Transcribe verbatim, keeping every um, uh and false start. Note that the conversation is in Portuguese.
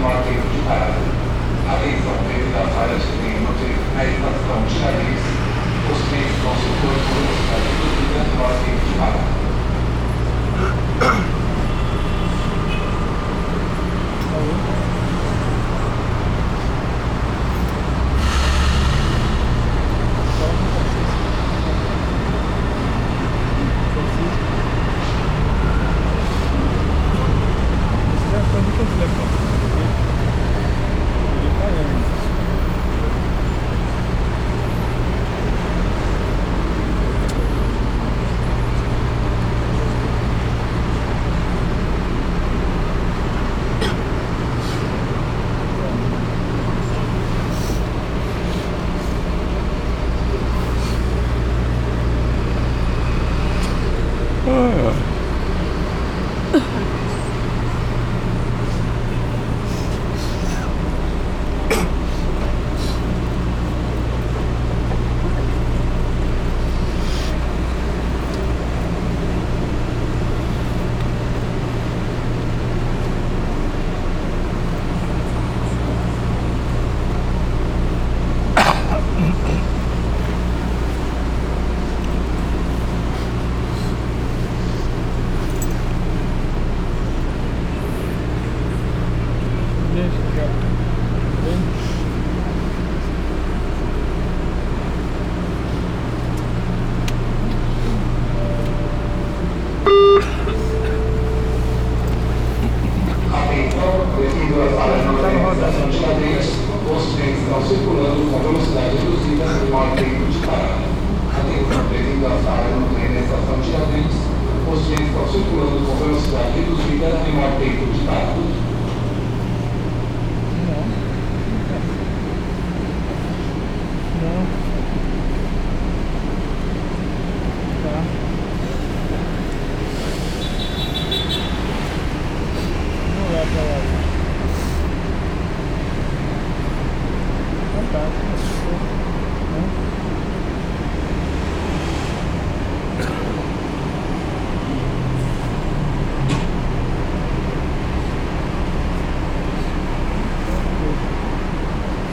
mantido de parada. Atenção, devido à falha de clima, a estação Tiradentes, os trens vão circular por velocidade reduzida no mantido de parada. Os trens estão circulando com velocidade reduzida em um tempo de parada.